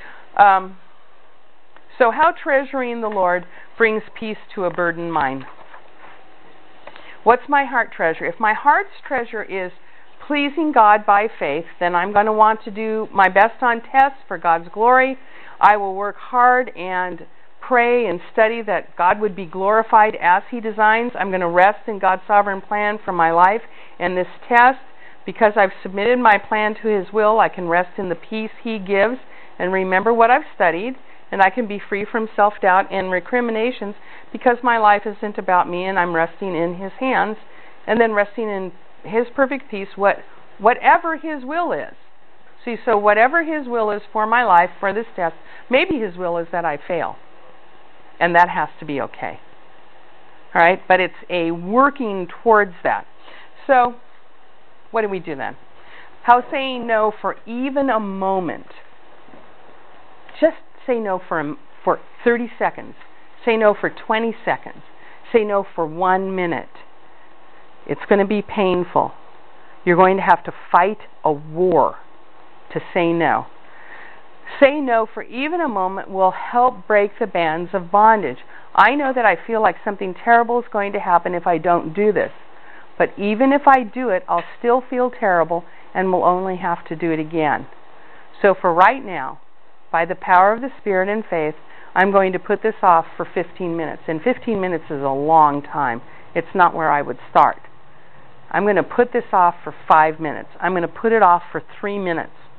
So how treasuring the Lord brings peace to a burdened mind. What's my heart treasure? If my heart's treasure is pleasing God by faith, then I'm going to want to do my best on tests for God's glory. I will work hard and pray and study that God would be glorified as He designs. I'm going to rest in God's sovereign plan for my life and this test. Because I've submitted my plan to His will, I can rest in the peace He gives and remember what I've studied, and I can be free from self-doubt and recriminations because my life isn't about me and I'm resting in His hands and then resting in His perfect peace, whatever His will is. See, so whatever His will is for my life, for this test, maybe His will is that I fail. And that has to be okay. All right? But it's a working towards that. So, what do we do then? How saying no for even a moment. Just say no for 30 seconds. Say no for 20 seconds. Say no for 1 minute. It's going to be painful. You're going to have to fight a war to say no. Say no for even a moment will help break the bands of bondage. I know that I feel like something terrible is going to happen if I don't do this. But even if I do it, I'll still feel terrible and will only have to do it again. So for right now, by the power of the Spirit and faith, I'm going to put this off for 15 minutes. And 15 minutes is a long time. It's not where I would start. I'm going to put this off for 5 minutes. I'm going to put it off for 3 minutes.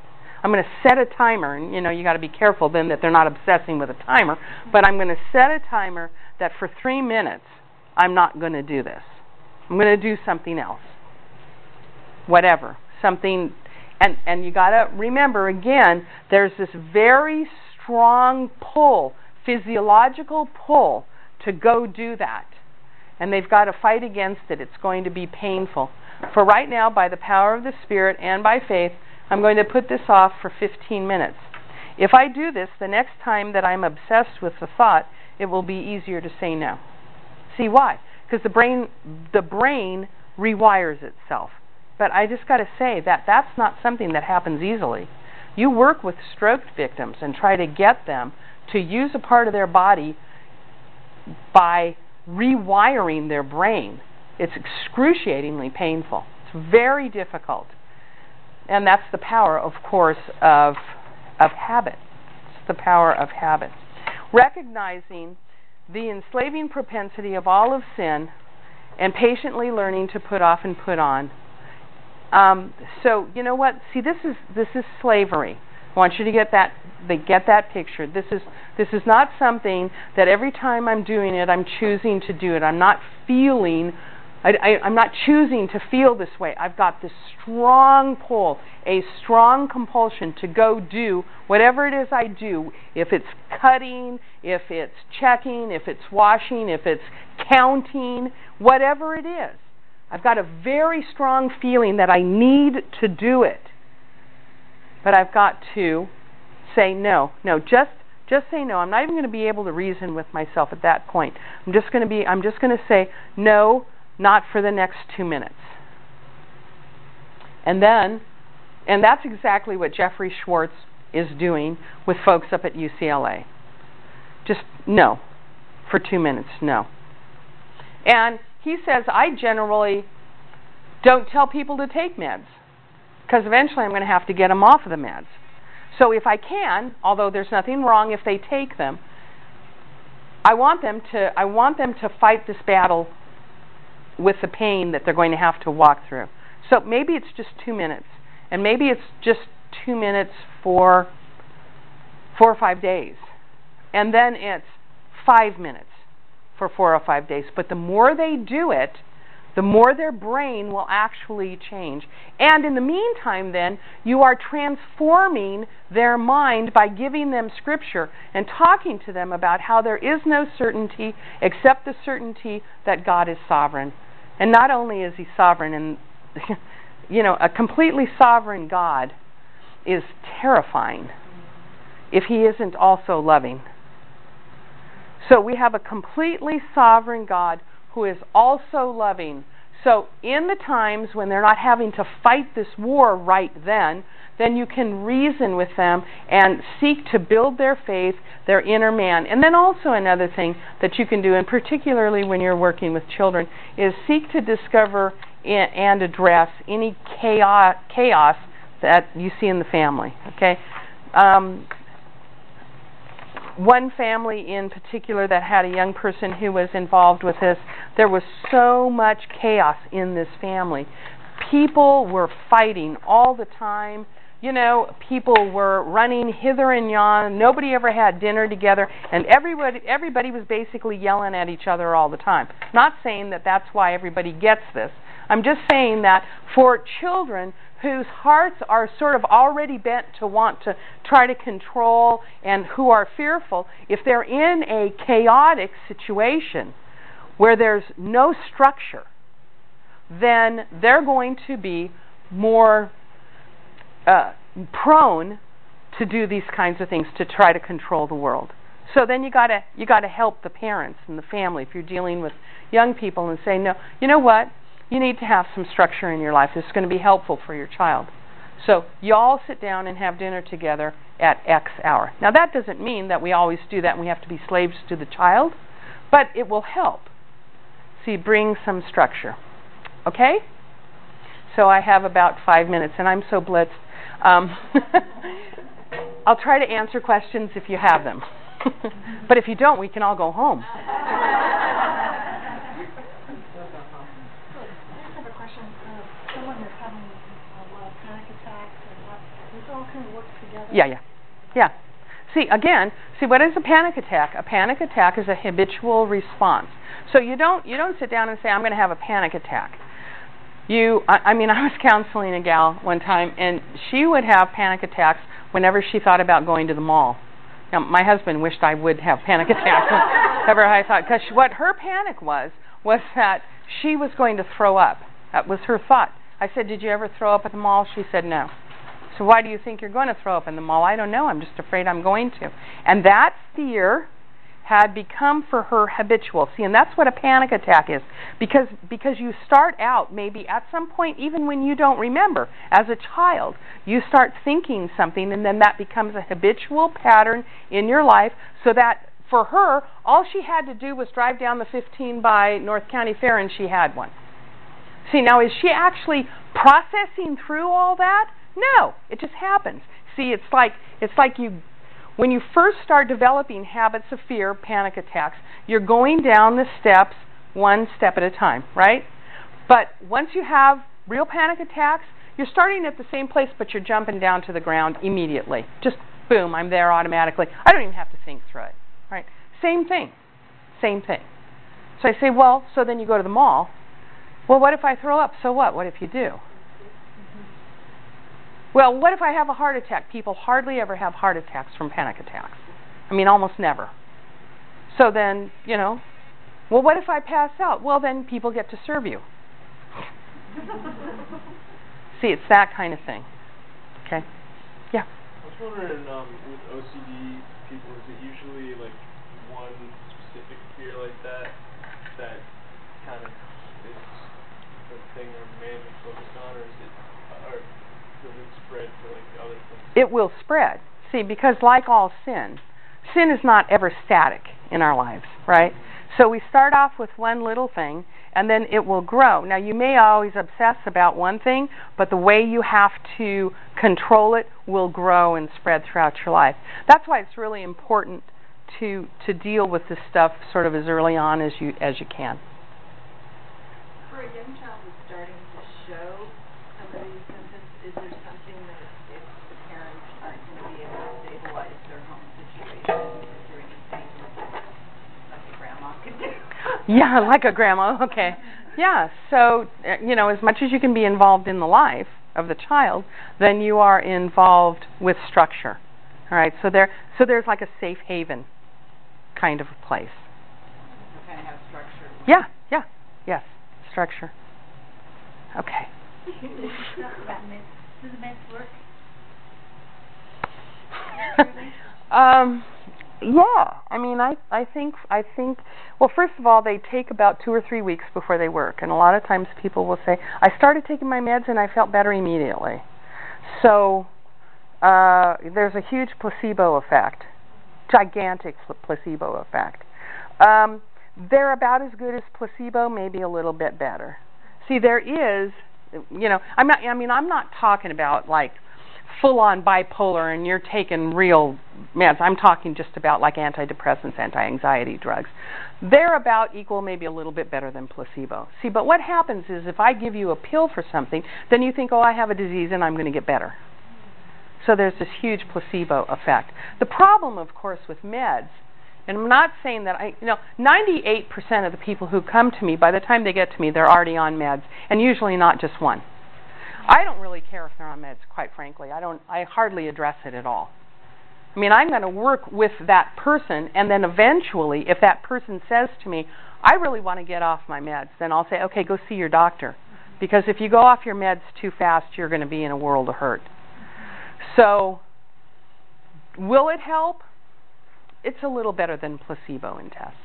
I'm going to set a timer, and you got to be careful then that they're not obsessing with a timer, but I'm going to set a timer that for 3 minutes I'm not going to do this. I'm going to do something else. Whatever. Something, and you got to remember again, there's this very strong pull, physiological pull to go do that. And they've got to fight against it. It's going to be painful. For right now, by the power of the Spirit and by faith, I'm going to put this off for 15 minutes. If I do this, the next time that I'm obsessed with the thought, it will be easier to say no. See why? Because the brain rewires itself. But I just got to say that that's not something that happens easily. You work with stroke victims and try to get them to use a part of their body by rewiring their brain. It's excruciatingly painful. It's very difficult. And that's the power, of course, of habit. It's the power of habit. Recognizing the enslaving propensity of all of sin and patiently learning to put off and put on. So you know what? See, this is slavery. I want you to get that picture. This is not something that every time I'm doing it, I'm choosing to do it. I'm not choosing to feel this way. I've got this strong pull, a strong compulsion to go do whatever it is I do. If it's cutting, if it's checking, if it's washing, if it's counting, whatever it is. I've got a very strong feeling that I need to do it. But I've got to say no. No, just say no. I'm not even going to be able to reason with myself at that point. I'm just going to say no, not for the next 2 minutes. And that's exactly what Jeffrey Schwartz is doing with folks up at UCLA. Just no. For 2 minutes, no. And he says, I generally don't tell people to take meds, because eventually I'm going to have to get them off of the meds. So if I can, although there's nothing wrong if they take them, I want them to fight this battle with the pain that they're going to have to walk through. So maybe it's just 2 minutes, and maybe it's just 2 minutes for 4 or 5 days, and then it's 5 minutes for 4 or 5 days. But the more they do it, the more their brain will actually change. And in the meantime, then, you are transforming their mind by giving them Scripture and talking to them about how there is no certainty except the certainty that God is sovereign. And not only is He sovereign, and a completely sovereign God is terrifying if He isn't also loving. So we have a completely sovereign God who is also loving. So in the times when they're not having to fight this war right then you can reason with them and seek to build their faith, their inner man. And then also another thing that you can do, and particularly when you're working with children, is seek to discover and address any chaos that you see in the family. Okay? One family in particular that had a young person who was involved with this, there was so much chaos in this family. People were fighting all the time. People were running hither and yon. Nobody ever had dinner together, and everybody was basically yelling at each other all the time. Not saying that that's why everybody gets this. I'm just saying that for children whose hearts are sort of already bent to want to try to control and who are fearful, if they're in a chaotic situation where there's no structure, then they're going to be more prone to do these kinds of things, to try to control the world. So then you got to help the parents and the family if you're dealing with young people and say, no, you know what? You need to have some structure in your life. This is going to be helpful for your child. So you all sit down and have dinner together at X hour. Now that doesn't mean that we always do that and we have to be slaves to the child, but it will help. See, bring some structure. Okay? So I have about 5 minutes, and I'm so blitzed. I'll try to answer questions if you have them. But if you don't, we can all go home. Someone that's having a lot of panic attacks and this all kind of works Yeah. See, what is a panic attack? A panic attack is a habitual response. So you don't sit down and say, I'm going to have a panic attack. I was counseling a gal one time, and she would have panic attacks whenever she thought about going to the mall. Now, my husband wished I would have panic attacks whenever I thought, because what her panic was that she was going to throw up. That was her thought. I said, did you ever throw up at the mall? She said, no. So why do you think you're going to throw up in the mall? I don't know. I'm just afraid I'm going to. And that fear had become for her habitual. See, and that's what a panic attack is. Because you start out, maybe at some point, even when you don't remember, as a child, you start thinking something, and then that becomes a habitual pattern in your life, so that for her, all she had to do was drive down the 15 by North County Fair, and she had one. See, now is she actually processing through all that? No, it just happens. See, it's like when you first start developing habits of fear, panic attacks, you're going down the steps one step at a time, right? But once you have real panic attacks, you're starting at the same place, but you're jumping down to the ground immediately. Just boom, I'm there automatically. I don't even have to think through it, right? Same thing. So I say, well, so then you go to the mall. Well, what if I throw up? So what? What if you do? Well, what if I have a heart attack? People hardly ever have heart attacks from panic attacks. Almost never. So then, well, what if I pass out? Well, then people get to serve you. See, it's that kind of thing. Okay? Yeah? I was wondering, with OCD people, is it usually like one specific fear like that kind of is the thing they're mainly focused on, or does it spread to like other things? It will spread. See, because like all sin is not ever static in our lives, right? So we start off with one little thing, and then it will grow. Now, you may always obsess about one thing, but the way you have to control it will grow and spread throughout your life. That's why it's really important to deal with this stuff sort of as early on as you can. For a young child who's starting to show some of these symptoms, is there something that if the parents aren't going to be able to stabilize their home situation, is there anything like a grandma could do? Yeah, like a grandma, okay. Yeah, so, as much as you can be involved in the life of the child, then you are involved with structure. All right, so there's like a safe haven kind of a place. You kind of have structure. Yes, structure. Okay. Does the meds work? Yeah. I think. Well, first of all, they take about 2 or 3 weeks before they work, and a lot of times people will say, "I started taking my meds and I felt better immediately." So there's a huge placebo effect, gigantic placebo effect. They're about as good as placebo, maybe a little bit better. See, there is, I'm not talking about like full-on bipolar and you're taking real meds. I'm talking just about like antidepressants, anti-anxiety drugs. They're about equal, maybe a little bit better than placebo. See, but what happens is if I give you a pill for something, then you think, oh, I have a disease and I'm going to get better. So there's this huge placebo effect. The problem, of course, with meds, and I'm not saying that 98% of the people who come to me, by the time they get to me, they're already on meds, and usually not just one. I don't really care if they're on meds, quite frankly. I hardly address it at all. I'm going to work with that person, and then eventually, if that person says to me, I really want to get off my meds, then I'll say, okay, go see your doctor. Because if you go off your meds too fast, you're going to be in a world of hurt. So, will it help? It's a little better than placebo in tests.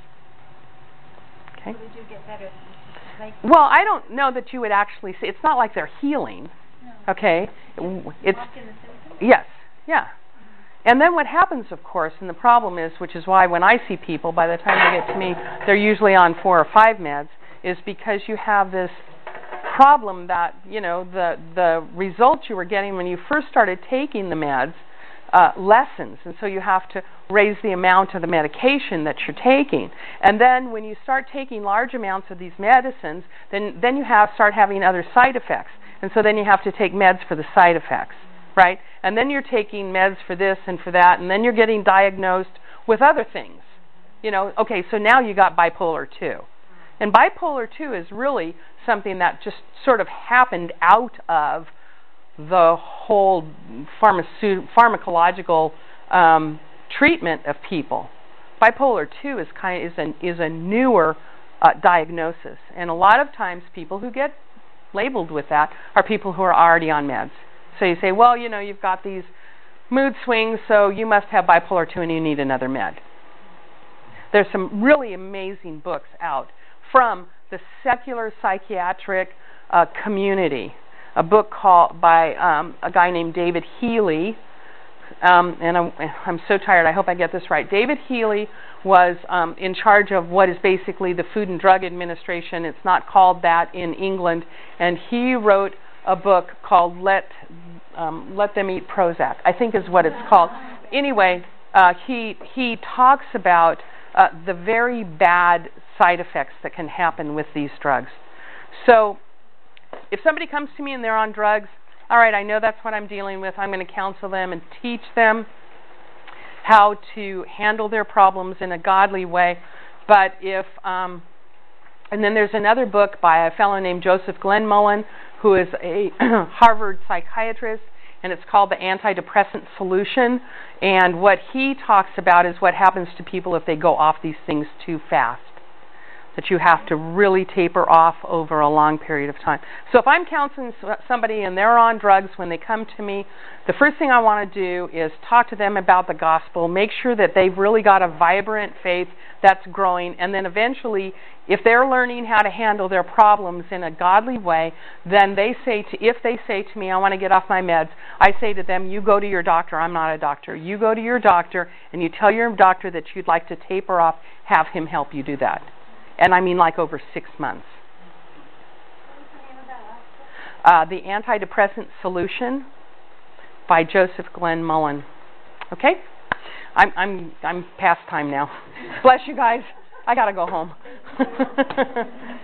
Okay? Would you get better? Well, I don't know that you would actually say, it's not like they're healing. No. Okay? It's walk in the symptoms? Yes, yeah. And then what happens, of course, and the problem is, which is why when I see people, by the time they get to me, they're usually on 4 or 5 meds, is because you have this problem that, the results you were getting when you first started taking the meds lessens, and so you have to raise the amount of the medication that you're taking. And then when you start taking large amounts of these medicines, then you start having other side effects, and so then you have to take meds for the side effects, right? And then you're taking meds for this and for that, and then you're getting diagnosed with other things. You know, okay, so now you got bipolar 2. And bipolar 2 is really something that just sort of happened out of the whole pharmacological treatment of people. Bipolar 2 is a newer diagnosis, and a lot of times people who get labeled with that are people who are already on meds. So you say, well, you know, you've got these mood swings, so you must have bipolar 2 and you need another med. There's some really amazing books out from the secular psychiatric community. A book called by a guy named David Healy, and I'm so tired, I hope I get this right. David Healy was in charge of what is basically the Food and Drug Administration. It's not called that in England, and he wrote a book called Let Them Eat Prozac, I think is what it's called. Anyway, he talks about the very bad side effects that can happen with these drugs. So if somebody comes to me and they're on drugs, all right, I know that's what I'm dealing with. I'm going to counsel them and teach them how to handle their problems in a godly way. But if, and then there's another book by a fellow named Joseph Glenn-Mullen, who is a Harvard psychiatrist, and it's called The Antidepressant Solution. And what he talks about is what happens to people if they go off these things too fast, that you have to really taper off over a long period of time. So if I'm counseling somebody and they're on drugs when they come to me, the first thing I want to do is talk to them about the gospel, make sure that they've really got a vibrant faith that's growing, and then eventually, if they're learning how to handle their problems in a godly way, then if they say to me, I want to get off my meds, I say to them, you go to your doctor. I'm not a doctor. You go to your doctor and you tell your doctor that you'd like to taper off, have him help you do that. And I mean like over 6 months. The Antidepressant Solution by Joseph Glenn-Mullen. Okay? I'm past time now. Bless you guys. I gotta go home.